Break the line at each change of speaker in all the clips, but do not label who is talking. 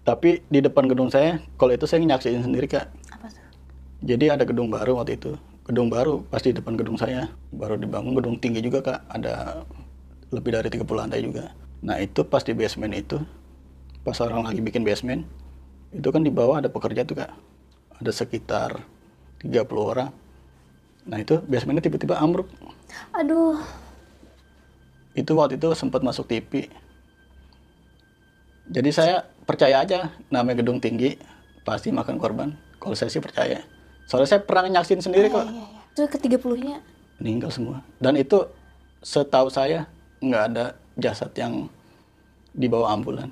Tapi di depan gedung saya, kalau itu saya nyaksiin sendiri Kak.
Apa tuh?
Jadi ada gedung baru waktu itu. Gedung baru pasti di depan gedung saya. Baru dibangun gedung tinggi juga Kak. Ada lebih dari 30 lantai juga. Nah itu pas di basement itu, pas orang lagi bikin basement, itu kan di bawah ada pekerja tuh Kak. Ada sekitar 30 orang. Nah itu basementnya tiba-tiba ambruk.
Aduh.
Itu waktu itu sempat masuk TV. Jadi saya percaya aja namanya gedung tinggi pasti makan korban. Kalau saya sih percaya. Soalnya saya pernah nyaksin sendiri kok.
Iya. Itu ke-30-nya
Meninggal semua. Dan itu setahu saya nggak ada jasad yang dibawa ambulan.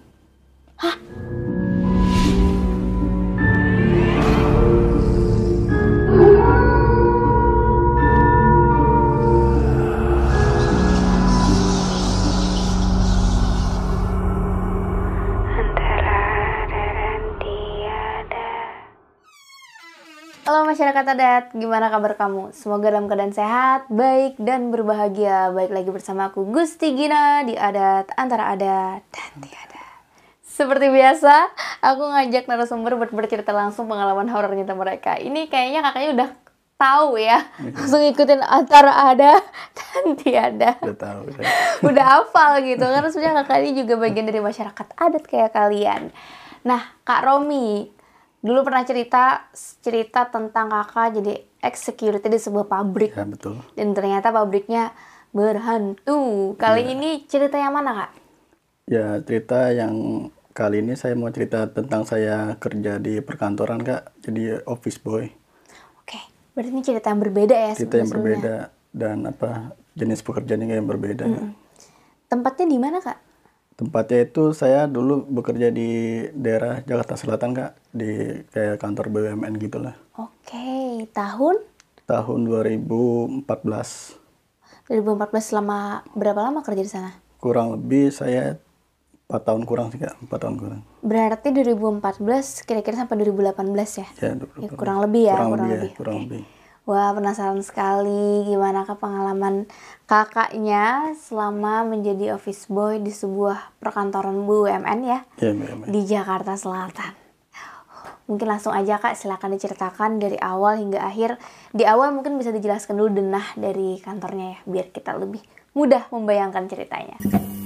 Halo masyarakat adat, gimana kabar kamu? Semoga dalam keadaan sehat, baik, dan berbahagia. Baik lagi bersama aku Gusti Gina di Adat Antara Adat dan Tiada. Seperti biasa, aku ngajak narasumber buat bercerita langsung pengalaman horor nyata mereka. Ini kayaknya kakaknya udah tahu ya, langsung ikutin Antara Ada dan Tiada.
Udah tahu.
Udah hafal gitu, karena sebenarnya kakak ini juga bagian dari masyarakat adat kayak kalian. Nah, Kak Romi, dulu pernah cerita tentang kakak jadi ex-security di sebuah pabrik.
Ya betul.
Dan ternyata pabriknya berhantu. Kali ini cerita yang mana, Kak?
Ya cerita yang kali ini saya mau cerita tentang saya kerja di perkantoran Kak. Jadi office boy.
Oke, berarti ini cerita yang berbeda ya.
Cerita yang berbeda dan jenis pekerjaannya yang berbeda.
Tempatnya di mana, Kak?
Tempatnya itu saya dulu bekerja di daerah Jakarta Selatan Kak, di kayak kantor BUMN gitulah.
Oke, tahun?
Tahun 2014.
2014, selama berapa lama kerja di sana?
Kurang lebih saya 4 tahun kurang sih Kak, 4 tahun kurang.
Berarti 2014 kira-kira sampai 2018 ya?
Ya,
Ya, kurang lebih ya, kurang
kurang
lebih.
lebih.
Wah, penasaran sekali gimana pengalaman kakaknya selama menjadi office boy di sebuah perkantoran BUMN ya,
Ya, BUMN.
di Jakarta Selatan. Mungkin langsung aja Kak, silakan diceritakan dari awal hingga akhir. Di awal mungkin bisa dijelaskan dulu denah dari kantornya ya, biar kita lebih mudah membayangkan ceritanya.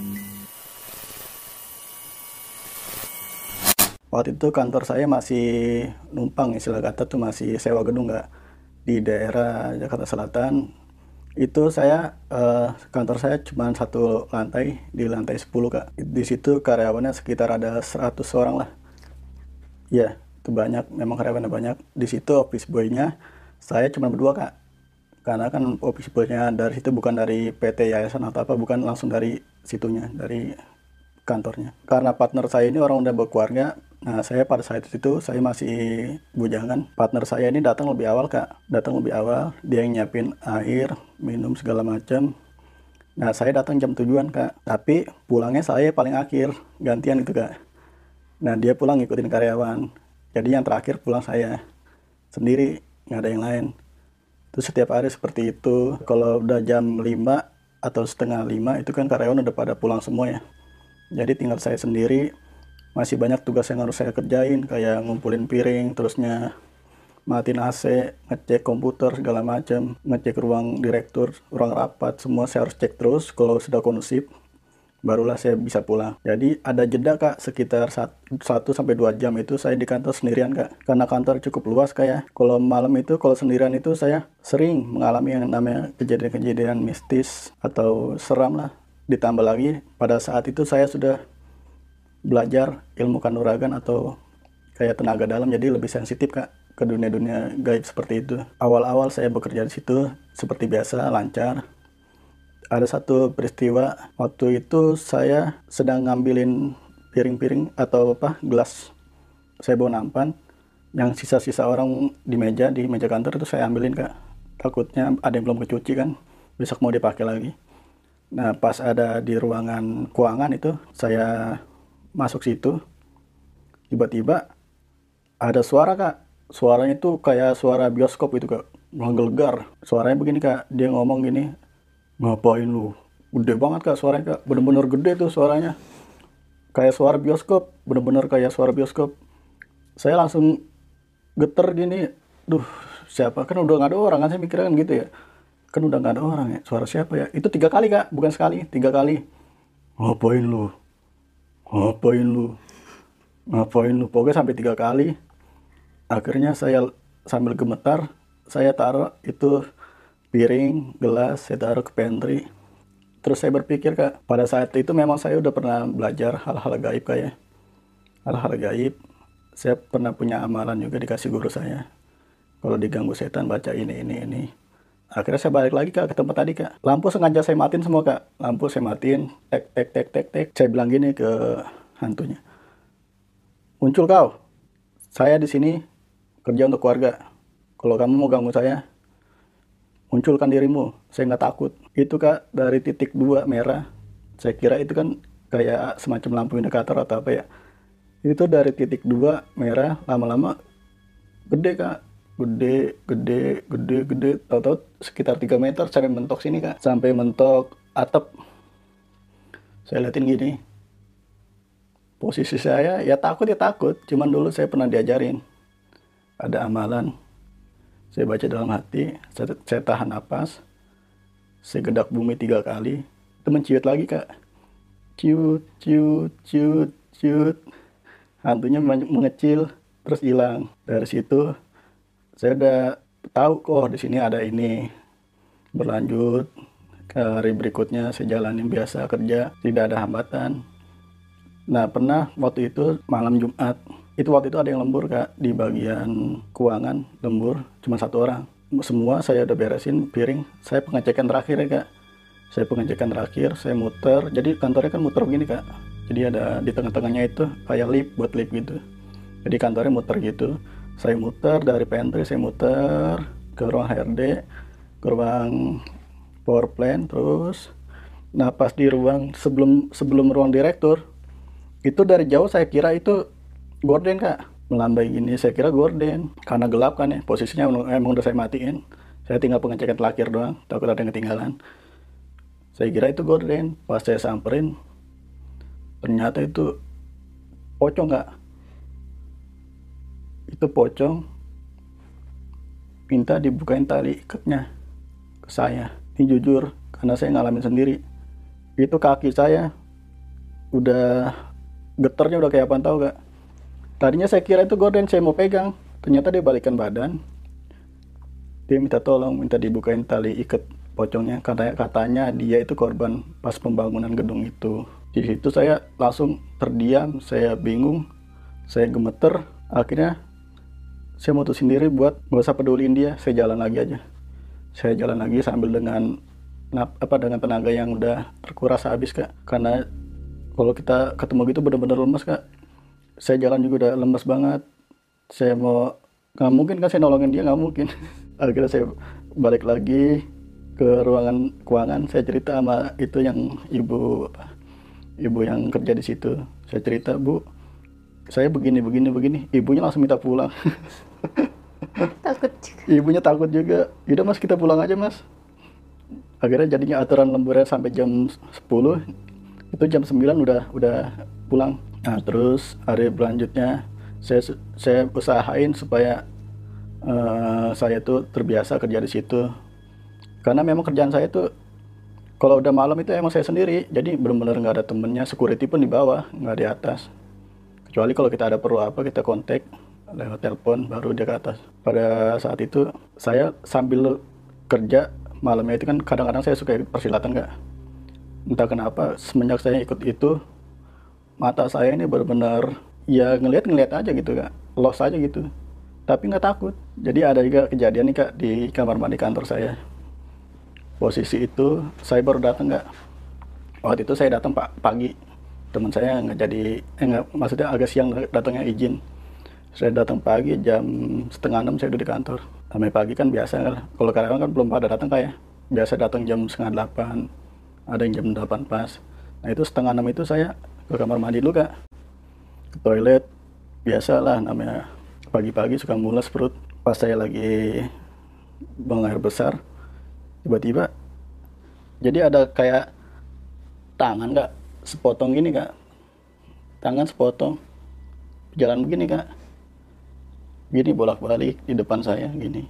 Waktu itu kantor saya masih numpang, istilah kata tuh masih sewa gedung Kak. Di daerah Jakarta Selatan. Itu saya, kantor saya cuma satu lantai, di lantai 10 Kak. Di situ karyawannya sekitar ada 100 orang lah. Ya, itu banyak, memang karyawannya banyak. Di situ office boy-nya saya cuma berdua Kak. Karena kan office boy-nya dari situ bukan dari PT yayasan atau apa, bukan langsung dari situnya, dari kantornya. Karena partner saya ini orang udah berkeluarga, nah saya pada saat itu saya masih bujangan. Partner saya ini datang lebih awal Kak, datang lebih awal, dia yang nyiapin air, minum segala macam. Nah saya datang jam 7-an Kak, tapi pulangnya saya paling akhir, gantian gitu Kak. Nah dia pulang ngikutin karyawan, jadi yang terakhir pulang saya sendiri, nggak ada yang lain. Terus setiap hari seperti itu. Kalau udah jam 5 atau setengah 5 itu kan karyawan udah pada pulang semua ya. Jadi tinggal saya sendiri, masih banyak tugas yang harus saya kerjain, kayak ngumpulin piring, terusnya matiin AC, ngecek komputer segala macam, ngecek ruang direktur, ruang rapat, semua saya harus cek terus. Kalau sudah kondusif, barulah saya bisa pulang. Jadi ada jeda Kak, sekitar 1-2 jam itu saya di kantor sendirian Kak. Karena kantor cukup luas kayak. Kalau malam itu, kalau sendirian itu saya sering mengalami yang namanya kejadian-kejadian mistis atau seram lah. Ditambah lagi, pada saat itu saya sudah belajar ilmu kanuragan atau kayak tenaga dalam, jadi lebih sensitif Kak ke dunia-dunia gaib seperti itu. Awal-awal saya bekerja di situ seperti biasa, lancar. Ada satu peristiwa, waktu itu saya sedang ngambilin piring-piring atau gelas. Saya bawa nampan, yang sisa-sisa orang di meja kantor itu saya ambilin Kak. Takutnya ada yang belum kecuci kan, besok mau dipakai lagi. Nah pas ada di ruangan keuangan itu saya masuk situ, tiba-tiba ada suara Kak. Suaranya itu kayak suara bioskop itu Kak, menggelegar. Suaranya begini Kak, dia ngomong gini, ngapain lu? Gede banget Kak suaranya Kak, bener-bener gede tuh suaranya. kayak suara bioskop, bener-bener kayak suara bioskop. Saya langsung geter gini, duh siapa, kan udah nggak ada orang kan, saya mikirnya kan gitu ya, kan udah nggak ada orang ya, suara siapa ya. Itu 3 kali kak, bukan sekali, 3 kali. Ngapain lu, ngapain lu, ngapain lu, pokoknya sampai 3 kali. Akhirnya saya sambil gemetar, saya taruh itu piring gelas, saya taruh ke pantry. Terus saya berpikir kak, pada saat itu memang saya udah pernah belajar hal-hal gaib kayak hal-hal gaib. Saya pernah punya amalan juga dikasih guru saya, kalau diganggu setan baca ini. Akhirnya saya balik lagi kak ke tempat tadi kak. Lampu sengaja saya matiin semua kak. Lampu saya matiin. Tek tek tek tek tek. Saya bilang gini ke hantunya. Muncul kau. Saya di sini kerja untuk keluarga. Kalau kamu mau ganggu saya, munculkan dirimu. Saya nggak takut. Itu kak dari titik 2 merah. Saya kira itu kan kayak semacam lampu indikator atau apa ya. Itu dari titik 2 merah lama-lama gede kak. Gede, tahu-tahu sekitar 3 meter sampai mentok sini kak, sampai mentok atap. Saya liatin gini, posisi saya ya takut, cuman dulu saya pernah diajarin, ada amalan. Saya baca dalam hati, saya tahan napas, saya gedak bumi 3 kali, itu menciut lagi kak, ciut, hantunya mengecil, terus hilang. Dari situ saya udah tahu kok di sini ada ini. Berlanjut ke hari berikutnya saya jalanin biasa kerja, tidak ada hambatan. Nah pernah waktu itu malam Jumat, waktu itu ada yang lembur kak di bagian keuangan, lembur cuma 1 orang. Semua saya udah beresin piring, saya pengecekan terakhir ya kak. Saya muter, jadi kantornya kan muter begini kak. Jadi ada di tengah-tengahnya itu kayak lift, buat lift gitu. Jadi kantornya muter gitu. Saya muter dari pantry, saya muter ke ruang HRD, ke ruang power plant, terus nah pas di ruang sebelum ruang direktur, itu dari jauh saya kira itu gorden kak, melambai gini, saya kira gorden karena gelap kan ya, posisinya emang udah saya matiin. Saya tinggal pengecekan terakhir doang, takut ada yang ketinggalan. Saya kira itu gorden. Pas saya samperin, ternyata itu pocong kak. Itu pocong minta dibukain tali ikatnya ke saya. Ini jujur karena saya ngalamin sendiri. Itu kaki saya udah geternya udah kayak apa tahu gak. Tadinya saya kira itu gorden, saya mau pegang, ternyata dia balikan badan. Dia minta tolong, minta dibukain tali ikat pocongnya, katanya dia itu korban pas pembangunan gedung itu. Di situ saya langsung terdiam, saya bingung, saya gemeter. Akhirnya saya mutusin diri buat gak usah peduliin dia, saya jalan lagi aja. Saya jalan lagi sambil dengan tenaga yang udah terkuras habis kak. Karena kalau kita ketemu gitu bener-bener lemes kak. Saya jalan juga udah lemes banget. Saya mau, nggak mungkin kan saya nolongin dia, nggak mungkin. Akhirnya saya balik lagi ke ruangan keuangan. Saya cerita sama itu yang ibu yang kerja di situ. Saya cerita, Bu, saya begini. Ibunya langsung minta pulang.
Takut juga.
Ibunya takut juga. Yaudah mas, kita pulang aja mas. Akhirnya jadinya aturan lemburnya sampai jam 10. Itu jam 9 udah pulang. Nah terus hari berlanjutnya saya usahain supaya saya tuh terbiasa kerja di situ. Karena memang kerjaan saya tuh kalau udah malam itu emang saya sendiri. Jadi benar-benar nggak ada temennya. Security pun di bawah, nggak di atas. Kecuali kalau kita ada perlu apa, kita kontak lewat telepon, baru dia ke atas. Pada saat itu saya sambil kerja malamnya itu kan kadang-kadang saya suka ikut persilatan kak. Entah kenapa semenjak saya ikut itu, mata saya ini benar-benar ya ngelihat aja gitu kak, los aja gitu, tapi nggak takut. Jadi ada juga kejadian nih kak di kamar mandi kantor saya. Posisi itu saya baru datang kak. Waktu itu saya datang pagi, teman saya nggak jadi, maksudnya agak siang datangnya izin. Saya datang pagi jam 5:30 saya udah di kantor. Sampai pagi kan biasa kan, kalau karyawan kan belum pada datang kayak, biasa datang jam 7:30, ada yang jam 8 pas. Nah itu 5:30 itu saya ke kamar mandi dulu kak, ke toilet. Biasalah namanya pagi-pagi suka mules perut. Pas saya lagi buang air besar, tiba-tiba jadi ada kayak tangan kak, sepotong gini kak, tangan sepotong, jalan begini kak, gini bolak-balik di depan saya gini,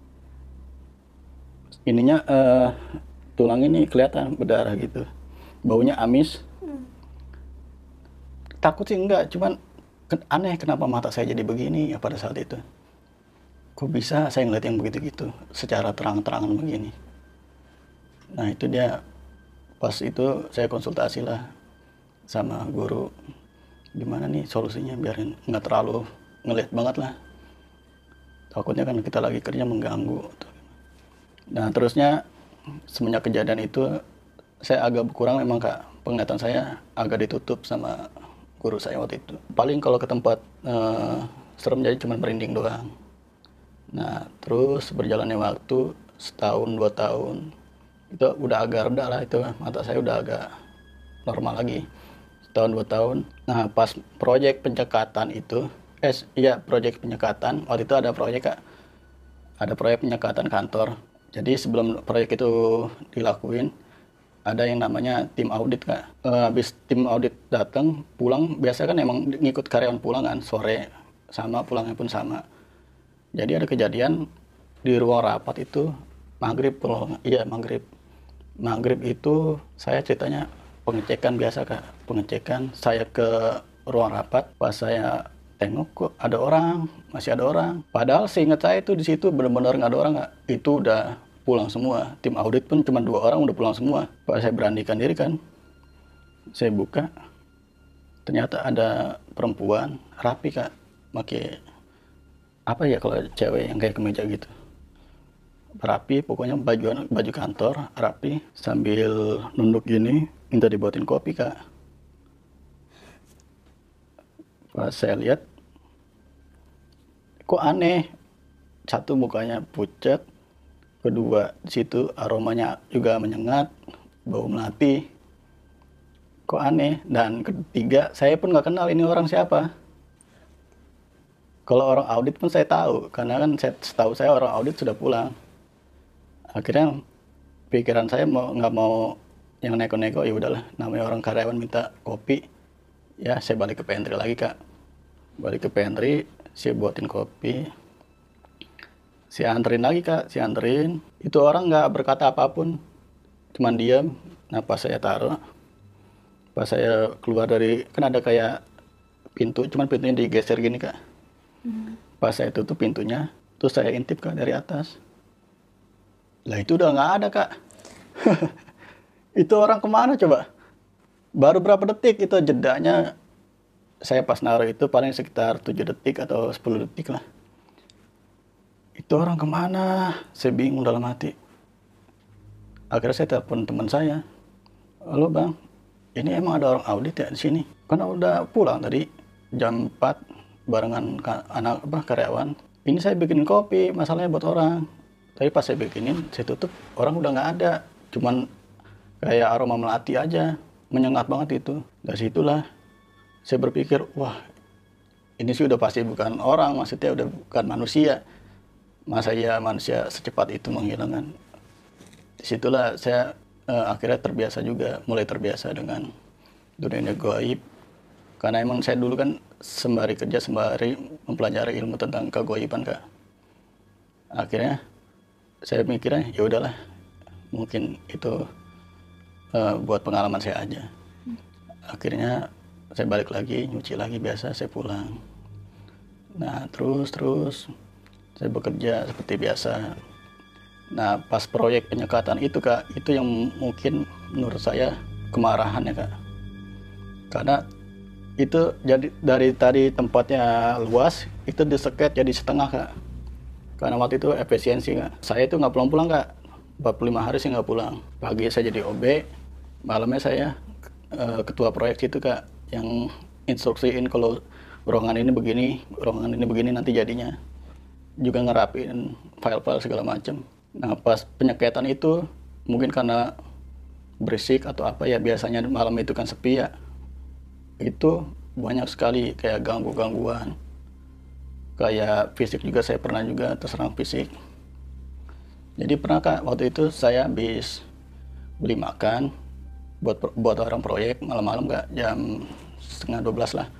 ininya tulang ini kelihatan berdarah gitu, baunya amis. Takut sih enggak, cuman aneh kenapa mata saya jadi begini ya pada saat itu. Kok bisa saya ngeliat yang begitu-gitu secara terang-terangan begini. Nah itu dia, pas itu saya konsultasi lah sama guru, gimana nih solusinya biar nggak terlalu ngeliat banget lah, takutnya kan kita lagi kerja mengganggu. Nah terusnya semenjak kejadian itu saya agak berkurang memang kak, penglihatan saya agak ditutup sama guru saya waktu itu. Paling kalau ke tempat serem jadi cuma merinding doang. Nah terus berjalannya waktu setahun 2 tahun itu udah agak reda lah, itu mata saya udah agak normal lagi setahun 2 tahun. Nah pas proyek penyekatan itu proyek penyekatan waktu itu ada proyek kak, ada proyek penyekatan kantor. Jadi sebelum proyek itu dilakuin ada yang namanya tim audit kak. Habis tim audit datang pulang, biasa kan emang ngikut karyawan pulang kan, sore sama pulangnya pun sama. Jadi ada kejadian di ruang rapat itu maghrib itu saya ceritanya pengecekan biasa kak, pengecekan saya ke ruang rapat, pas saya tengok kok ada orang, masih ada orang. Padahal seingat saya itu di situ benar-benar nggak ada orang kak, itu udah pulang semua. Tim audit pun cuma 2 orang udah pulang semua. Pas saya beranikan diri kan, saya buka, ternyata ada perempuan rapi kak, pakai apa ya kalau cewek yang kayak kemeja gitu, rapi pokoknya, baju kantor rapi, sambil nunduk gini minta dibuatin kopi kak. Pas saya lihat kok aneh, satu mukanya pucat, kedua di situ aromanya juga menyengat, bau melati, kok aneh. Dan ketiga saya pun nggak kenal ini orang siapa. Kalau orang audit pun saya tahu, karena kan setahu saya orang audit sudah pulang. Akhirnya pikiran saya nggak mau yang neko-neko, ya udahlah, namanya orang karyawan minta kopi, ya saya balik ke pantry lagi kak. Balik ke pantry, saya buatin kopi, saya anterin lagi kak, saya anterin. Itu orang nggak berkata apapun, cuman diam. Nah pas saya taruh, pas saya keluar dari, kan ada kayak pintu, cuman pintunya digeser gini kak. Pas saya tutup pintunya, terus saya intip kak dari atas. Lah itu udah nggak ada kak. Itu orang kemana coba? Baru berapa detik itu jedanya, saya pas naruh itu paling sekitar 7 detik atau 10 detik lah. Itu orang kemana? Saya bingung dalam hati. Akhirnya saya telepon teman saya. Halo bang, ini emang ada orang audit ya di sini? Karena udah pulang tadi jam 4 barengan karyawan. Ini saya bikin kopi, masalahnya buat orang. Tapi pas saya bikinin, saya tutup, orang udah nggak ada. Cuman kayak aroma melati aja, menyengat banget itu. Dari situlah saya berpikir, wah ini sih udah pasti bukan orang, maksudnya udah bukan manusia. Masa ya manusia secepat itu menghilangkan. Disitulah saya akhirnya terbiasa juga, mulai terbiasa dengan dunia gaib. Karena emang saya dulu kan sembari kerja, sembari mempelajari ilmu tentang kegaiban kak. Akhirnya saya mikirnya ya udahlah, mungkin itu buat pengalaman saya aja. Akhirnya saya balik lagi, nyuci lagi biasa, saya pulang. Nah terus saya bekerja seperti biasa. Nah pas proyek penyekatan itu kak, itu yang mungkin menurut saya kemarahan ya kak. Karena itu jadi dari tadi tempatnya luas, itu diseket jadi setengah kak. Karena waktu itu efisiensi kak. Saya itu nggak pulang-pulang kak, 45 hari sih nggak pulang. Pagi saya jadi OB, malamnya saya ketua proyek itu kak, yang instruksiin kalau ruangan ini begini nanti jadinya. Juga ngerapiin file-file segala macam. Nah pas penyeketan itu mungkin karena berisik atau apa ya, biasanya malam itu kan sepi ya, itu banyak sekali kayak gangguan, kayak fisik juga. Saya pernah juga terserang fisik. Jadi pernah kak, waktu itu saya habis beli makan buat orang proyek malam-malam kak, jam 11:30 lah.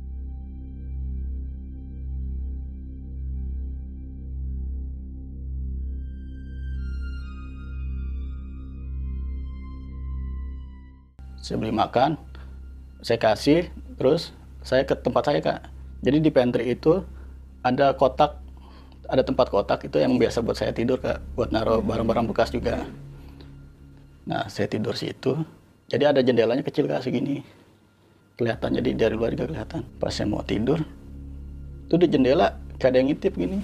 Saya beli makan, saya kasih, terus saya ke tempat saya, Kak. Jadi di pantry itu ada kotak, ada tempat kotak itu yang biasa buat saya tidur, Kak, buat naruh barang-barang bekas juga. Nah, saya tidur situ. Jadi ada jendelanya kecil, Kak, segini. Kelihatan, jadi dari luar juga kelihatan. Pas saya mau tidur, itu di jendela kayak ada yang ngintip gini.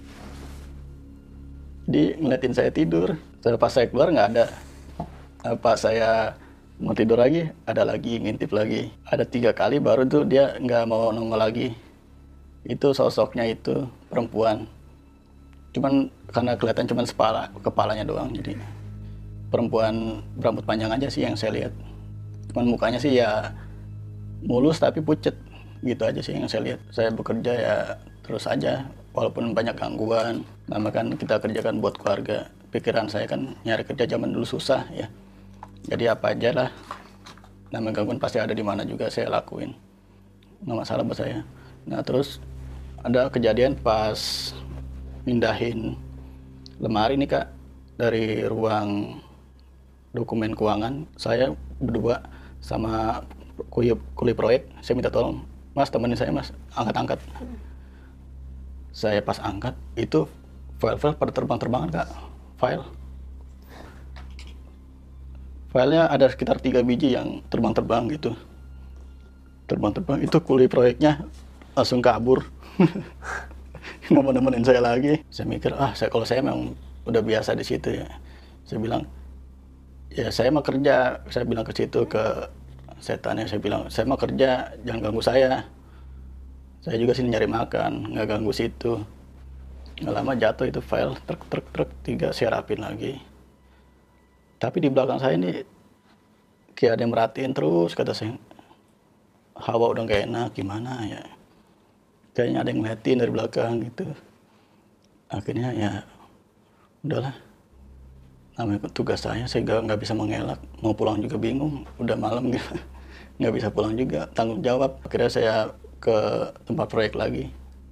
Di ngeliatin saya tidur. Pas saya keluar nggak ada. Pas saya mau tidur lagi, ada lagi ngintip lagi. Ada 3 kali baru tuh dia nggak mau nongol lagi. Itu sosoknya itu perempuan. Cuman karena kelihatan cuman kepalanya doang, jadi perempuan berambut panjang aja sih yang saya lihat. Cuman mukanya sih ya mulus tapi pucet, gitu aja sih yang saya lihat. Saya bekerja ya terus aja, walaupun banyak gangguan. Nama kan kita kerjakan buat keluarga. Pikiran saya kan nyari kerja zaman dulu susah ya. Jadi apa aja lah, nama gangguan pasti ada di mana juga saya lakuin. Nggak masalah buat saya. Nah terus ada kejadian pas mindahin lemari nih, Kak, dari ruang dokumen keuangan. Saya berdua sama kuli proyek, saya minta tolong, Mas temenin saya Mas, angkat-angkat. Saya pas angkat, itu file-file pada terbang-terbangan, Kak. Filenya ada sekitar 3 biji yang terbang-terbang gitu. Terbang-terbang, itu kuli proyeknya langsung kabur. Nggak mau nemenin saya lagi. Saya mikir, kalau saya memang udah biasa di situ ya. Saya bilang, ya saya mau kerja. Saya bilang ke situ, ke setannya, saya bilang, saya mau kerja, jangan ganggu saya. Saya juga sini nyari makan, nggak ganggu situ. Nggak lama jatuh itu file, truk 3, saya rapin lagi. Tapi di belakang saya ini kayak ada yang merhatiin terus, kata saya. Hawa udah gak enak, gimana ya. Kayaknya ada yang ngeliatin dari belakang gitu. Akhirnya ya udahlah. Namanya tugas saya nggak bisa mengelak. Mau pulang juga bingung, udah malam gitu. Nggak bisa pulang juga, tanggung jawab. Akhirnya saya ke tempat proyek lagi.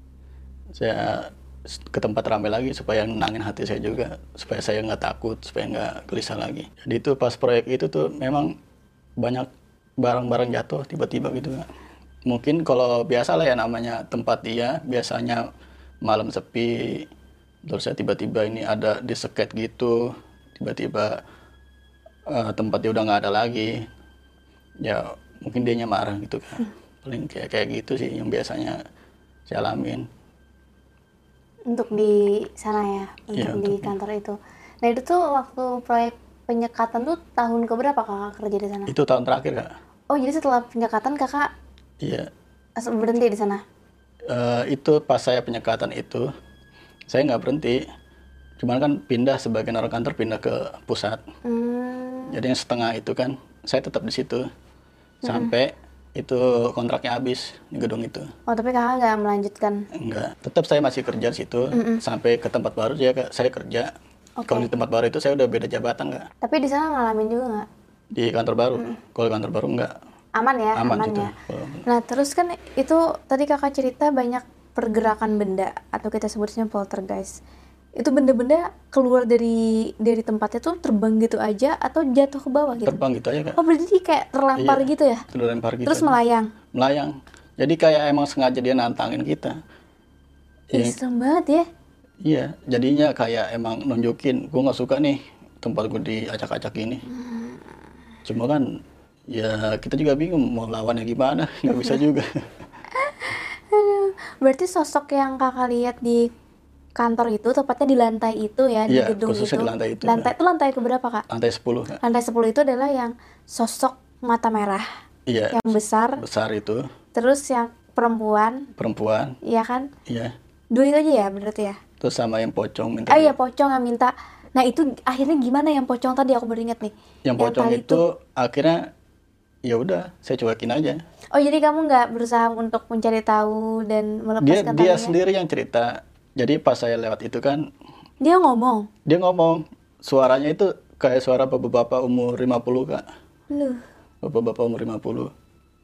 Saya ke tempat ramai lagi supaya nenangin hati saya juga, supaya saya nggak takut, supaya nggak gelisah lagi. Jadi itu pas proyek itu tuh memang banyak barang-barang jatuh tiba-tiba gitu. Mungkin kalau biasa lah ya, namanya tempat dia biasanya malam sepi, terus saya tiba-tiba ini ada diseket gitu, tiba-tiba tempatnya udah nggak ada lagi, ya mungkin dianya marah gitu kan. Paling kayak gitu sih yang biasanya saya alamin.
Untuk di sana ya, untuk di kantor itu. Nah itu tuh waktu proyek penyekatan tuh tahun keberapa kakak kerja di sana?
Itu tahun terakhir, Kak.
Oh jadi setelah penyekatan kakak berhenti di sana?
Itu pas saya penyekatan itu, saya nggak berhenti. Cuman kan pindah, sebagian orang kantor pindah ke pusat. Jadi yang setengah itu kan, saya tetap di situ. Sampai itu kontraknya habis di gedung itu.
Oh tapi kakak nggak melanjutkan?
Enggak, tetap saya masih kerja di situ. Sampai ke tempat baru saya kerja.
Okay.
Kalau di tempat baru itu saya udah beda jabatan, Kak.
Tapi di sana ngalamin juga nggak?
Di kantor baru. Kalau kantor baru enggak.
Aman ya?
Aman gitu.
Ya. Nah terus kan itu tadi kakak cerita banyak pergerakan benda atau kita sebutnya poltergeist. Itu benda-benda keluar dari tempatnya tuh terbang gitu aja atau jatuh ke bawah gitu?
Terbang gitu aja, Kak.
Oh berarti kayak terlempar gitu ya?
Terlempar gitu.
Terus aja.
Melayang. Jadi kayak emang sengaja dia nantangin kita.
Serem banget ya?
Iya, jadinya kayak emang nunjukin, gue nggak suka nih tempat gue diacak-acak ini. Cuma kan ya kita juga bingung mau lawannya gimana, nggak bisa juga.
Berarti sosok yang kakak lihat di kantor itu tepatnya di lantai itu ya, di gedung itu.
Di lantai itu.
Itu lantai keberapa, Kak?
Lantai 10, Kak.
Lantai 10 itu adalah yang sosok mata merah.
Iya.
Yang besar.
Besar itu.
Terus yang perempuan. Iya kan?
Iya.
2 itu aja ya berarti ya?
Terus sama yang pocong minta.
Iya, pocong yang minta. Nah, itu akhirnya gimana yang pocong tadi, aku baru ingat nih.
Yang pocong itu akhirnya ya udah, saya cuekin aja.
Oh, jadi kamu nggak berusaha untuk mencari tahu dan melepaskan
dia sendiri yang cerita. Jadi pas saya lewat itu kan
dia ngomong.
Suaranya itu kayak suara bapak-bapak umur 50, Kak.
Loh.
Bapak-bapak umur 50.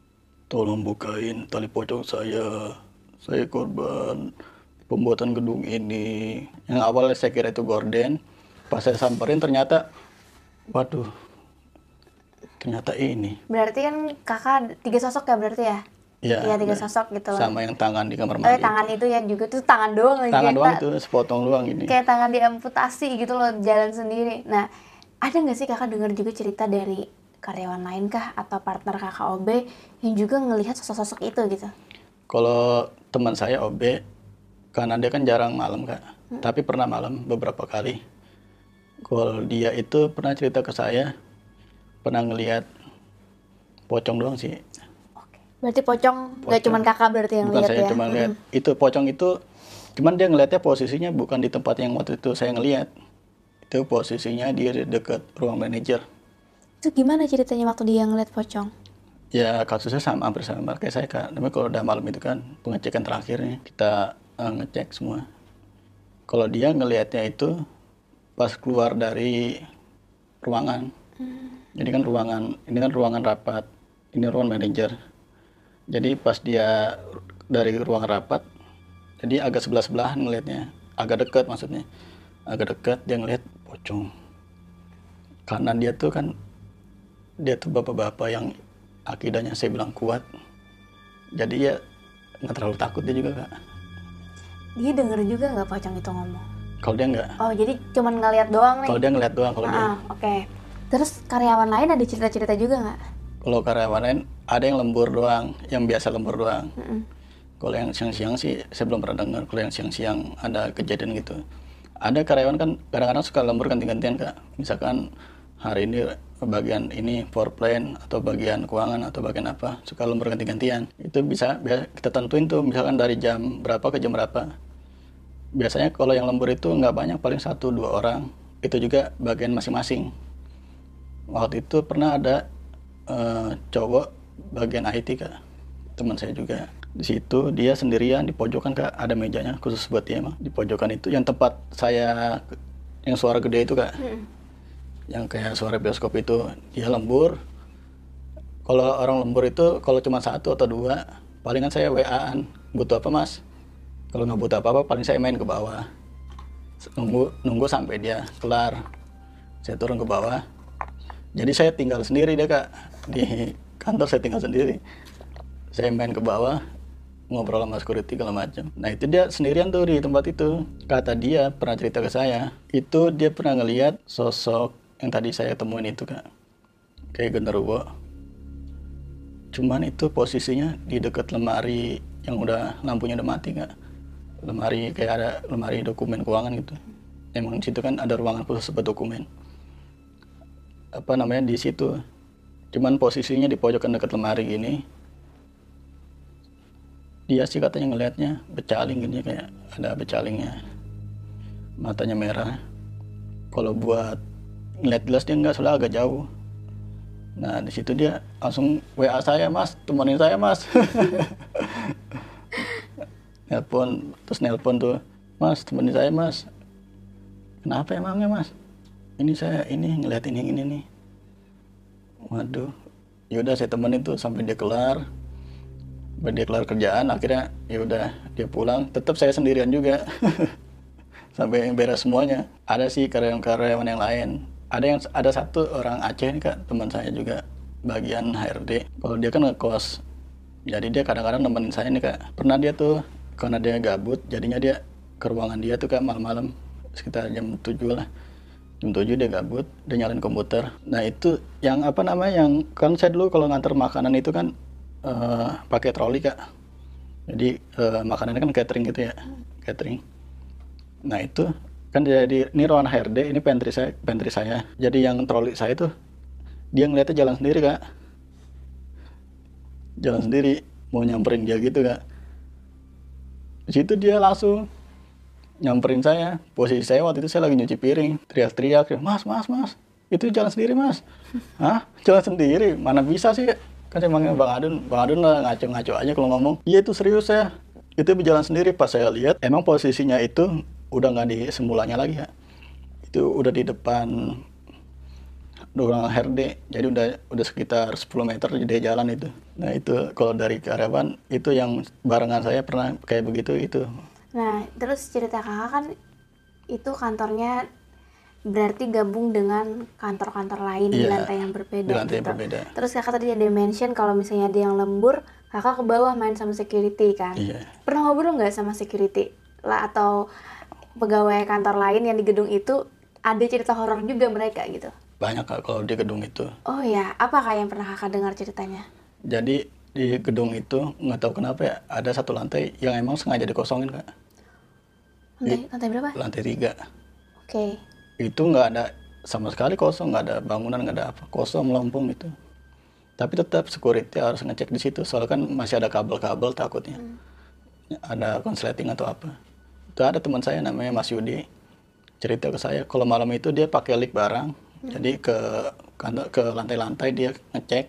tolong bukain tali pocong saya korban pembuatan gedung ini. Yang awalnya saya kira itu gorden, pas saya samperin ternyata, waduh, ternyata ini.
Berarti kan kakak 3 sosok ya berarti ya? Iya 3 sosok gitu loh.
Sama yang tangan di kamar mandi.
Tangan itu ya juga tuh tangan doang lagi.
Tangan doang itu sepotong doang ini.
Kayak tangan diamputasi gitu loh, jalan sendiri. Nah, ada nggak sih kakak dengar juga cerita dari karyawan lain kah atau partner kakak OB yang juga ngelihat sosok-sosok itu gitu?
Kalau teman saya OB, karena dia kan jarang malam kak, tapi pernah malam beberapa kali. Kalau dia itu pernah cerita ke saya, pernah ngelihat pocong doang sih.
Berarti pocong nggak cuma kakak berarti yang lihat ya?
Bukan saya cuma lihat. Itu pocong itu, cuman dia ngelihatnya posisinya bukan di tempat yang waktu itu saya ngelihat. Itu posisinya di dekat ruang manajer.
Itu gimana ceritanya waktu dia ngeliat pocong?
Ya kasusnya hampir sama kayak saya kak. Tapi kalau udah malam itu kan pengecekan terakhirnya kita ngecek semua. Kalau dia ngelihatnya itu pas keluar dari ruangan. Jadi kan ini kan ruangan rapat, ini ruangan manajer. Jadi pas dia dari ruang rapat, jadi agak sebelah-sebelahan ngelihatnya, agak dekat maksudnya, agak dekat dia ngelihat pocong. Karena dia tuh bapak-bapak yang akidahnya saya bilang kuat, jadi ya nggak terlalu takut dia juga kak.
Dia denger juga nggak pocong itu ngomong?
Kalau dia nggak.
Oh jadi cuman ngeliat doang nih?
Kalau dia ngeliat doang, kalau dia.
Oke. Terus karyawan lain ada cerita-cerita juga nggak?
Kalau karyawan lain ada yang lembur doang, yang biasa lembur doang. Kalau yang siang-siang sih saya belum pernah dengar. Kalau yang siang-siang ada kejadian gitu. Ada karyawan kan kadang-kadang suka lembur ganti-gantian kak. Misalkan hari ini bagian ini power plant atau bagian keuangan atau bagian apa suka lembur ganti-gantian. Itu bisa kita tentuin tuh misalkan dari jam berapa ke jam berapa. Biasanya kalau yang lembur itu nggak banyak, paling 1-2 orang. Itu juga bagian masing-masing. Waktu itu pernah ada cowok bagian IT kak, teman saya juga. Di situ dia sendirian di pojokan kak, ada mejanya khusus buat dia emang. Di pojokan itu yang tempat saya yang suara gede itu kak, yang kayak suara bioskop itu, dia lembur. Kalau orang lembur itu kalau cuma 1 atau 2, palingan saya WA-an, butuh apa mas? Kalau nggak butuh apa-apa, paling saya main ke bawah, nunggu sampai dia kelar, saya turun ke bawah. Jadi saya tinggal sendiri deh kak, di kantor saya tinggal sendiri. Saya main ke bawah, ngobrol sama security segala macam. Nah itu dia sendirian tuh di tempat itu. Kata dia pernah cerita ke saya, itu dia pernah ngelihat sosok yang tadi saya temuin itu kak, kayak genderuwo. Cuman itu posisinya di dekat lemari yang udah lampunya udah mati kak. Lemari kayak ada lemari dokumen keuangan gitu. Emang di situ kan ada ruangan khusus buat dokumen. Di situ. Cuman posisinya di pojokan dekat lemari gini. Dia sih katanya ngelihatnya becaling gini, kayak ada becalingnya. Matanya merah. Kalau buat ngeliat jelas dia nggak, soalnya agak jauh. Nah di situ dia langsung WA saya, mas, temenin saya mas. Nelpon tuh, mas temenin saya mas. Kenapa emangnya mas? Ini saya ngeliat ini nih. Waduh, yaudah saya temenin tuh sampai dia kelar. Sampai dia kelar kerjaan, akhirnya yaudah dia pulang. Tetap saya sendirian juga. Sampai beres semuanya. Ada sih karyawan yang lain. Ada satu orang Aceh nih kak, teman saya juga bagian HRD. Kalau dia kan ngekos, jadi dia kadang-kadang nemenin saya nih kak. Pernah dia tuh, karena dia gabut, jadinya dia ke ruangan dia tuh kak malam-malam sekitar jam 7 lah. Jam 7 dia gabut, dia nyalain komputer. Nah itu yang yang kan saya dulu kalau nganter makanan itu kan pakai troli kak. Jadi makanannya kan catering gitu ya, catering. Nah itu kan jadi ini ruangan HRD, ini pantry saya. Jadi yang troli saya tuh dia ngeliatnya jalan sendiri kak. Jalan sendiri, mau nyamperin dia gitu kak. Di situ dia langsung nyamperin saya. Posisi saya waktu itu saya lagi nyuci piring, teriak-teriak, mas, itu jalan sendiri mas. Hah? Jalan sendiri? Mana bisa sih? Kan saya manggil Bang Adun lah ngaco-ngaco aja kalau ngomong. Iya itu serius ya. Itu berjalan sendiri. Pas saya lihat, emang posisinya itu udah nggak di semulanya lagi ya. Itu udah di depan ruang HRD, jadi udah sekitar 10 meter di jalan itu. Nah itu kalau dari karyawan itu yang barengan saya pernah kayak begitu itu.
Nah, terus cerita kakak kan itu kantornya berarti gabung dengan kantor-kantor lain di
Iya,
lantai yang berbeda
di lantai yang
gitu.
berbeda.
Terus kakak tadi ada mention kalau misalnya ada yang lembur, kakak ke bawah main sama security kan.
Iya.
Pernah ngobrol nggak sama security lah atau pegawai kantor lain yang di gedung itu, ada cerita horor juga mereka gitu?
Banyak Kak kalau di gedung itu.
Oh ya, apa kak yang pernah kakak dengar ceritanya?
Jadi di gedung itu nggak tahu kenapa ya ada satu lantai yang emang sengaja dikosongin Kak.
Lantai berapa?
Lantai 3.
Oke.
Itu nggak ada sama sekali kosong, nggak ada bangunan, nggak ada apa, kosong melempung itu. Tapi tetap security harus ngecek di situ, soalnya kan masih ada kabel-kabel takutnya ada konsleting atau apa. Itu ada teman saya namanya Mas Yudi cerita ke saya kalau malam itu dia pakai lift barang, jadi ke lantai-lantai dia ngecek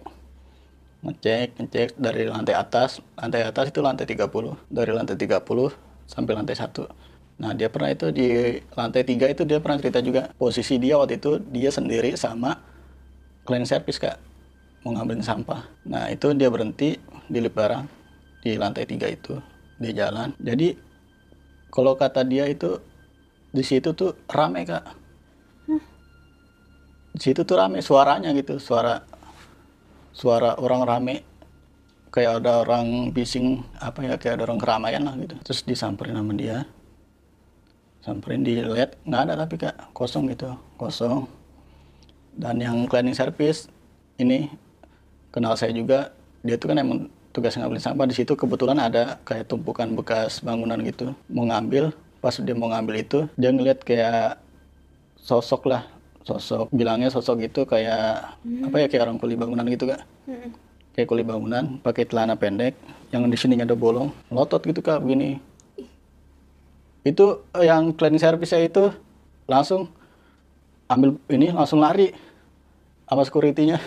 dari lantai atas itu lantai 30, dari lantai 30 sampai lantai 1. Nah dia pernah itu di lantai 3 itu dia pernah cerita juga posisi dia waktu itu dia sendiri sama cleaning service Kak mau ngambilin sampah. Nah itu dia berhenti di lift barang di lantai 3 itu di jalan. Jadi kalau kata dia itu di situ tuh rame Kak. Di situ tuh rame suaranya gitu, suara orang rame kayak ada orang bising apa ya, kayak ada orang keramaian lah gitu. Terus disamperin sama dia. Samperin dilihat nggak ada tapi Kak, kosong gitu, kosong. Dan yang cleaning service ini kenal saya juga, dia tuh kan emang tugas ngambil sampah. Di situ kebetulan ada kayak tumpukan bekas bangunan gitu, mau ngambil. Pas dia mau ngambil itu dia ngeliat kayak sosok bilangnya sosok gitu kayak apa ya, kayak orang kuli bangunan gitu Kak. Kayak kuli bangunan pakai celana pendek yang di sininya ada bolong, lotot gitu Kak begini. Itu yang cleaning service saya itu langsung ambil ini, langsung lari sama security-nya.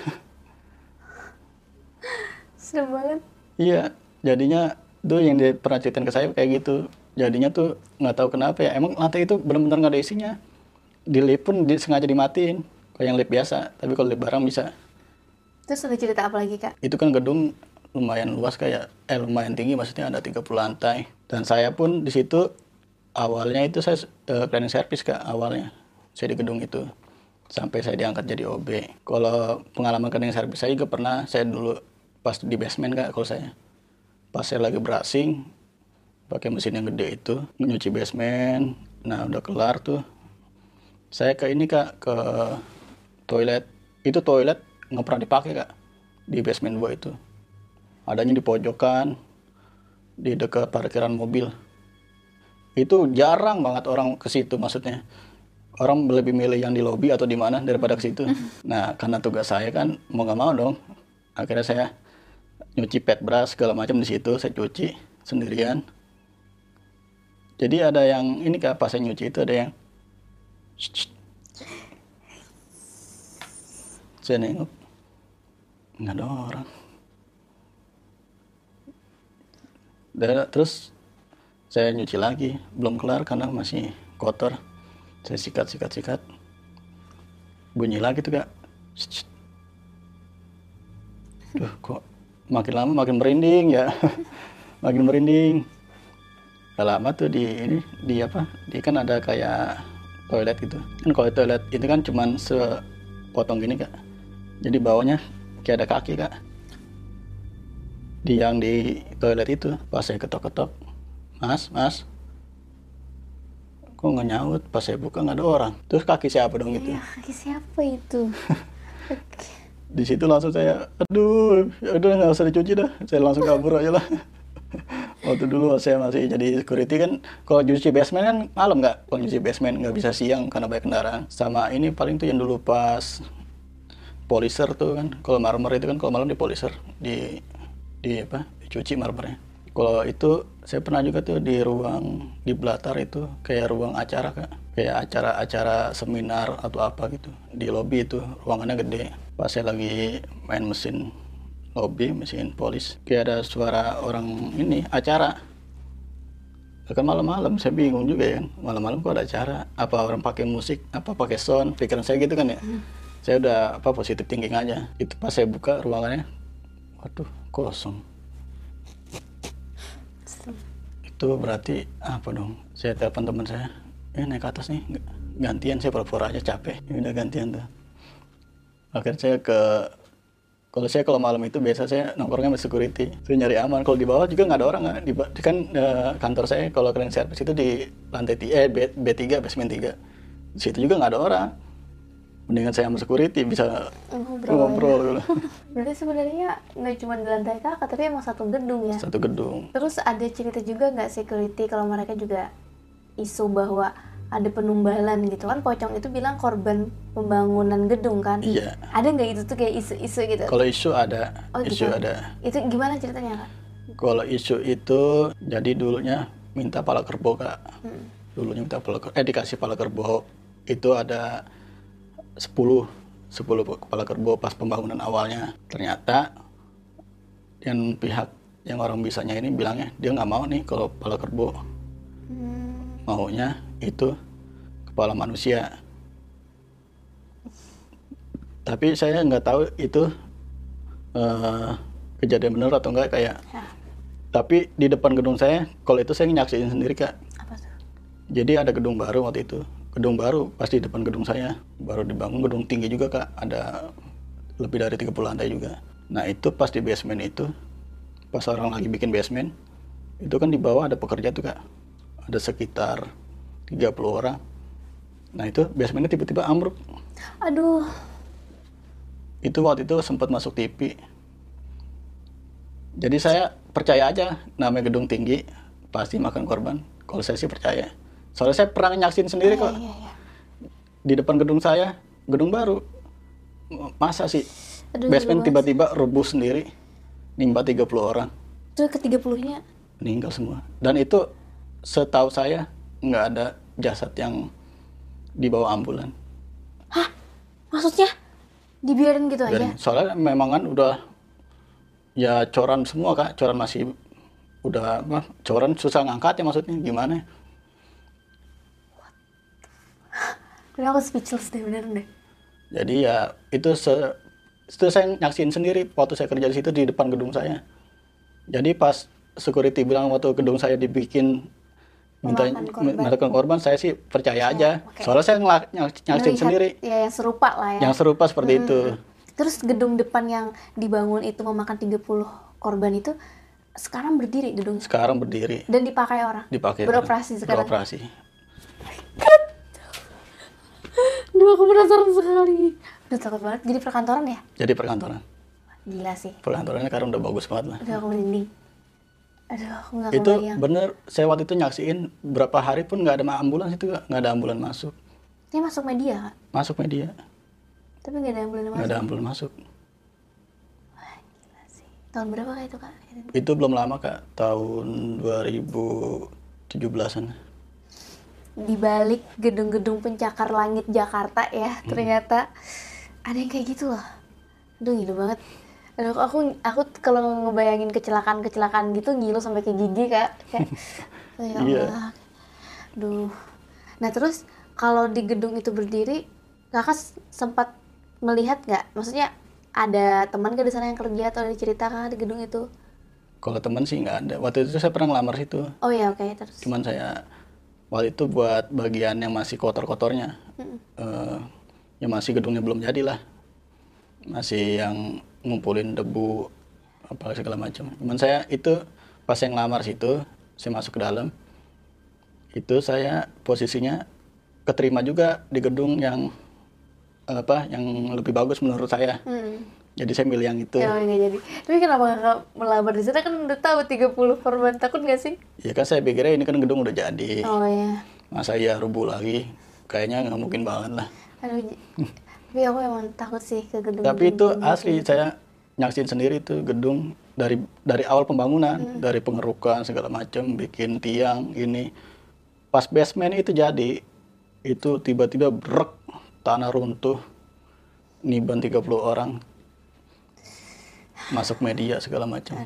Serem banget.
Iya, jadinya tuh yang dia pernah ceritain ke saya kayak gitu. Jadinya tuh nggak tahu kenapa ya, emang lantai itu benar-benar nggak ada isinya. Di lift pun sengaja dimatiin, kayak yang lift biasa, tapi kalau lift barang bisa.
Terus ada cerita apa lagi Kak?
Itu kan gedung lumayan luas kayak, lumayan tinggi, maksudnya ada 30 lantai. Dan saya pun di situ awalnya itu saya cleaning service Kak, awalnya. Saya di gedung itu. Sampai saya diangkat jadi OB. Kalau pengalaman cleaning service saya juga pernah, saya dulu pas di basement Kak, kalau saya. Pas saya lagi brushing, pakai mesin yang gede itu, nyuci basement. Nah udah kelar tuh. Saya ke ini Kak, ke toilet. Itu toilet nggak pernah dipakai Kak, di basement 2 itu. Adanya di pojokan, di dekat parkiran mobil. Itu jarang banget orang ke situ, maksudnya orang lebih milih yang di lobi atau di mana daripada ke situ. Nah karena tugas saya kan mau nggak mau dong, akhirnya saya nyuci pet brush segala macam di situ, saya cuci sendirian. Jadi ada yang ini Kak, pas saya nyuci itu ada yang saya nengok nggak ada orang. Terus saya nyuci lagi, belum kelar karena masih kotor. Saya sikat. Bunyi lagi tuh Kak. Duh, kok makin lama makin merinding ya. Makin merinding. Gak lama tuh di kan ada kayak toilet gitu. Kan kalau toilet itu kan cuman sepotong gini Kak. Jadi bawahnya kayak ada kaki Kak. Yang di toilet itu pas saya ketok-ketok, Mas, kok nggak nyaut? Pas saya buka nggak ada orang. Terus kaki siapa dong itu?
Iya, kaki siapa itu?
Di situ langsung saya, aduh, udah nggak usah dicuci dah. Saya langsung kabur aja lah. Waktu dulu saya masih jadi security kan, kalau cuci basement kan malam nggak? Kalau cuci basement nggak bisa siang karena banyak kendaraan. Sama ini paling tuh yang dulu pas polisher tuh kan, kalau marmer itu kan kalau malam di polisher, dicuci marmernya. Kalau itu saya pernah juga tuh di ruang di Blatar itu kayak ruang acara Kak, kayak acara seminar atau apa gitu. Di lobi itu ruangannya gede. Pas saya lagi main mesin lobi, mesin polis, kayak ada suara orang ini acara. Kan malam-malam saya bingung juga ya, malam-malam kok ada acara, apa orang pakai musik, apa pakai sound, pikiran saya gitu kan ya. Saya udah positive thinking aja. Itu pas saya buka ruangannya, waduh kosong. Itu berarti apa dong? Saya telepon teman saya, naik ke atas nih, gantian. Saya pura-pura aja capek, udah gantian tuh. Akhirnya saya kalau malam itu biasa saya nongkrongnya sama security, saya nyari aman. Kalau di bawah juga nggak ada orang, kan kantor saya kalau cleaning service itu di lantai B3 basement 3, di situ juga nggak ada orang. Mendingan saya sama security bisa ngobrol gitu.
Berarti sebenarnya nggak cuma di lantai kakak, tapi emang satu gedung ya?
Satu gedung.
Terus ada cerita juga nggak security kalau mereka juga isu bahwa ada penumbalan gitu kan? Pocong itu bilang korban pembangunan gedung kan?
Iya.
Ada nggak itu tuh kayak isu-isu gitu?
Kalau isu ada,
gitu.
ada.
Itu gimana ceritanya kak?
Kalau isu itu jadi dulunya minta pala kerbau kak. Dulunya minta dikasih pala kerbau. Itu ada 10 kepala kerbau pas pembangunan awalnya. Ternyata yang pihak yang orang bisanya ini bilangnya dia nggak mau nih kalau kepala kerbau. Maunya itu kepala manusia. Tapi saya nggak tahu itu kejadian benar atau enggak kayak. Tapi di depan gedung saya, kalau itu saya nyaksiin sendiri kak.
Apa tuh?
Jadi ada gedung baru waktu itu. Gedung baru pasti di depan gedung saya, baru dibangun, gedung tinggi juga kak, ada lebih dari 30 lantai juga. Nah itu pas di basement itu, pas orang lagi bikin basement, itu kan di bawah ada pekerja tuh kak, ada sekitar 30 orang. Nah itu basementnya tiba-tiba ambruk.
Aduh.
Itu waktu itu sempat masuk TV. Jadi saya percaya aja, namanya gedung tinggi pasti makan korban. Kalau saya sih percaya. Soalnya saya pernah nyaksin sendiri kok.
Iya.
Di depan gedung saya, gedung baru. Masa sih basement tiba-tiba rubuh sendiri, nimba 30 orang.
Itu ke-30-nya?
Meninggal semua. Dan itu setahu saya nggak ada jasad yang dibawa ambulan.
Hah? Maksudnya? Dibiarin gitu aja?
Soalnya memang kan udah ya coran semua kak, coran masih udah coran susah ngangkat ya, maksudnya gimana?
Udah aku speechless deh, bener deh.
Jadi ya itu saya nyaksin sendiri waktu saya kerja di situ di depan gedung saya. Jadi pas security bilang waktu gedung saya dibikin memakan korban, saya sih percaya aja. Okay. Soalnya saya nyaksin sendiri.
Ya yang serupa lah ya.
Yang serupa seperti itu.
Terus gedung depan yang dibangun itu memakan 30 korban itu sekarang berdiri gedung?
Sekarang berdiri.
Dan dipakai orang?
Dipakai.
Beroperasi sekarang?
Beroperasi.
Duh, aku penasaran sekali. Duh, takut banget. Jadi perkantoran ya?
Jadi perkantoran.
Gila sih.
Perkantorannya karena udah bagus banget lah.
Udah aku merinding. Aduh, aku gak
itu
kebayang.
Bener, saya waktu itu nyaksiin berapa hari pun nggak ada ambulans itu, nggak ada ambulan masuk.
Ini masuk media kan?
Masuk media.
Tapi nggak ada ambulan masuk?
Nggak ada ambulan masuk.
Wah, gila sih. Tahun berapa kak itu kak?
Itu belum lama kak, tahun 2017-an.
Di balik gedung-gedung pencakar langit Jakarta ya, ternyata ada yang kayak gitu loh. Aduh, gila banget. Aduh, aku kalau ngebayangin kecelakaan gitu ngilu sampai ke gigi kak. Kayak ya Allah.
Iya.
Aduh. Nah terus kalau di gedung itu berdiri, kakak sempat melihat nggak? Maksudnya ada teman di sana yang kerja atau ada cerita kak di gedung itu?
Kalau teman sih nggak ada. Waktu itu saya pernah ngelamar situ.
Oh ya, oke. Terus?
Cuman saya waktu itu buat bagian yang masih kotor-kotornya. Yang masih gedungnya belum jadi lah. Masih yang ngumpulin debu apa segala macam. Cuman saya itu pas saya ngelamar situ, saya masuk ke dalam. Itu saya posisinya keterima juga di gedung yang yang lebih bagus menurut saya. Jadi saya milih yang itu.
Ya, nggak jadi. Tapi kenapa kakak melamar di sana, kan udah tahu 30 korban, takut nggak sih?
Ya kan saya pikirnya ini kan gedung udah jadi.
Oh iya.
Masa ya rubuh lagi? Kayaknya nggak mungkin banget lah.
Aduh, tapi aku emang takut sih ke gedung.
Tapi itu asli, saya nyaksin sendiri tuh gedung dari awal pembangunan, dari pengerukan segala macam, bikin tiang ini. Pas basement itu jadi, itu tiba-tiba brek, tanah runtuh, niban 30 orang, masuk media segala macam.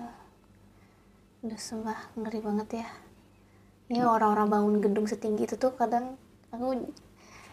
Udah sumpah ngeri banget ya. Ini orang-orang bangun gedung setinggi itu tuh kadang aku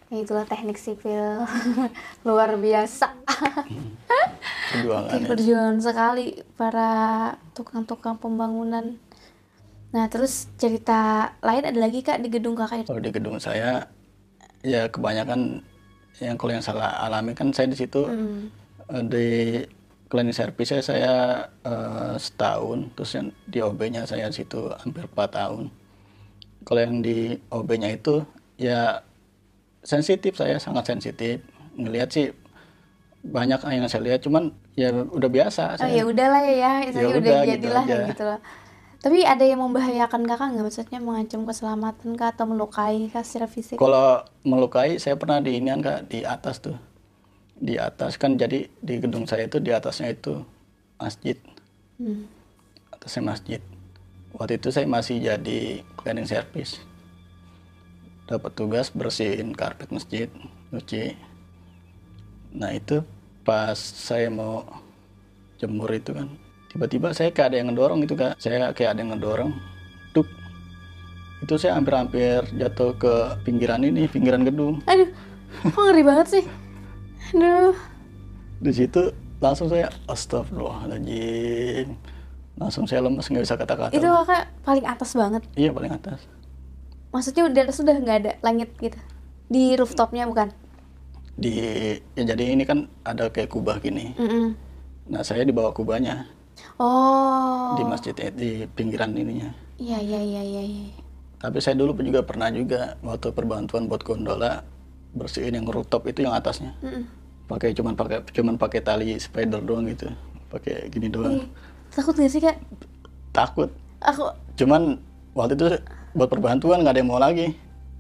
Ya itulah teknik sipil. Luar biasa.
Perjuangan.
Perjuangan sekali para tukang-tukang pembangunan. Nah, terus cerita lain ada lagi Kak di gedung Kakak itu?
Kalau di gedung saya, ya kebanyakan kalau yang salah alami kan saya di situ di cleaning service saya setahun, terus yang di OB-nya saya di situ hampir 4 tahun. Kalau yang di OB-nya itu ya sensitif, saya sangat sensitif. Ngelihat sih banyak yang saya lihat, cuman ya udah biasa.
Oh ya udahlah ya, itu
Ya
udah
udah,
jadilah
gitu aja.
gitu loh. Tapi ada yang membahayakan Kakak nggak? Maksudnya mengancam keselamatan Kak atau melukai Kak secara fisik?
Kalau melukai, saya pernah di inian Kak, di atas tuh. Di atas kan, jadi di gedung saya itu di atasnya itu masjid. Atasnya masjid. Waktu itu saya masih jadi cleaning service. Dapat tugas bersihin karpet masjid, nyuci. Nah itu pas saya mau jemur itu kan, tiba-tiba saya kayak ada yang ngedorong gitu Kak. Saya kayak ada yang ngedorong, tuk. Itu saya hampir-hampir jatuh ke pinggiran gedung.
Aduh, kok ngeri banget sih? Aduh.
Di situ langsung saya astagfirullahaladzim. Langsung saya lemes, nggak bisa kata-kata.
Itu Kakak paling atas banget?
Iya, paling atas.
Maksudnya udah sudah nggak ada langit gitu? Di rooftopnya bukan?
Ya jadi ini kan ada kayak kubah gini. Nah saya di bawah kubahnya.
Oh.
Di masjid, di pinggiran ininya.
Iya.
Tapi saya dulu juga pernah waktu perbantuan buat gondola bersihin yang rooftop itu yang atasnya. Cuman pakai tali spider doang gitu. Pakai gini doang.
Takut gak sih Kak?
Takut.
Aku
Cuman waktu itu buat perbantuan nggak ada yang mau lagi.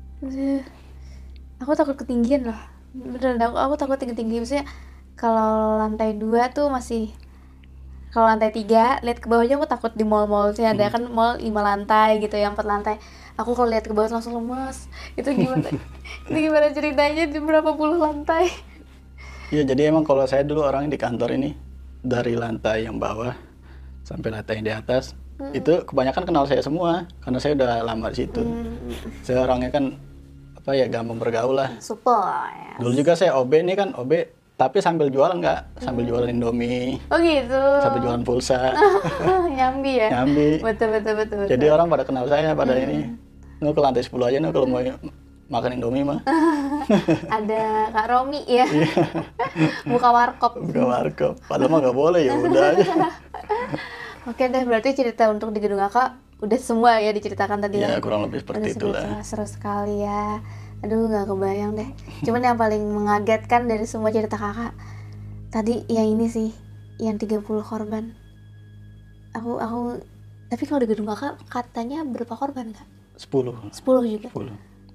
Aku takut ketinggian loh. Beneran aku takut tinggi-tinggi. Maksudnya kalau lantai 2 tuh masih, kalau lantai 3 lihat ke bawahnya aku takut. Di mall-mall sih ada kan mall 5 lantai gitu, yang 4 lantai. Aku kalau lihat ke bawah langsung lemas. Itu gimana? Itu gimana ceritanya di berapa puluh lantai?
Ya jadi emang kalau saya dulu orang di kantor ini dari lantai yang bawah sampai lantai yang di atas itu kebanyakan kenal saya semua karena saya udah lama di situ. Saya orangnya kan gampang bergaul lah.
Super. Ya.
Dulu juga saya OB nih kan, OB tapi sambil jualan sambil jualan Indomie.
Oh gitu.
Sambil jualan pulsa.
Nyambi ya.
Nyambi.
Betul.
Jadi orang pada kenal saya pada ini. Lu ke lantai 10 aja nih kalau mau makan Indomie mah.
Ada Kak Romi ya. Buka warkop.
Padahal mah gak boleh, ya udah aja.
Oke deh, berarti cerita untuk di gedung Kakak udah semua ya diceritakan tadi
ya. Kurang lebih seperti itulah.
Seru sekali ya. Aduh, nggak kebayang deh. Cuman yang paling mengagetkan dari semua cerita Kakak tadi yang ini sih, yang 30 korban. Aku tapi kalau di gedung Kakak katanya berapa korban Kak?
10
juga. 10.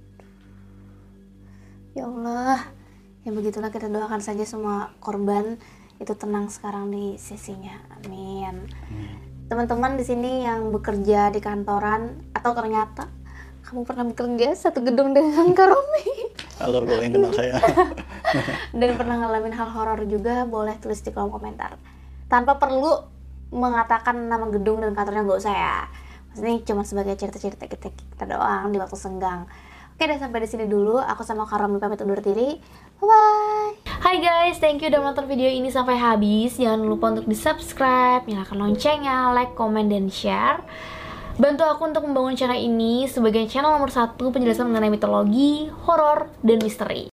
Ya Allah. Ya begitulah, kita doakan saja semua korban itu tenang sekarang di sisinya. Amin. Teman-teman di sini yang bekerja di kantoran atau ternyata kamu pernah bekerja satu gedung dengan Kak Romi.
Halo, kalau yang kenal saya.
Dan pernah ngalamin hal horor juga, boleh tulis di kolom komentar. Tanpa perlu mengatakan nama gedung dan kantornya, nggak usah ya. Maksudnya cuma sebagai cerita-cerita kita doang di waktu senggang. Oke deh, sampai di sini dulu. Aku sama Kak Romi pamit undur diri. Bye-bye. Hai guys, thank you udah nonton video ini sampai habis. Jangan lupa untuk di-subscribe, nyalakan loncengnya, like, komen, dan share. Bantu aku untuk membangun channel ini sebagai channel nomor 1 penjelasan mengenai mitologi, horor, dan misteri.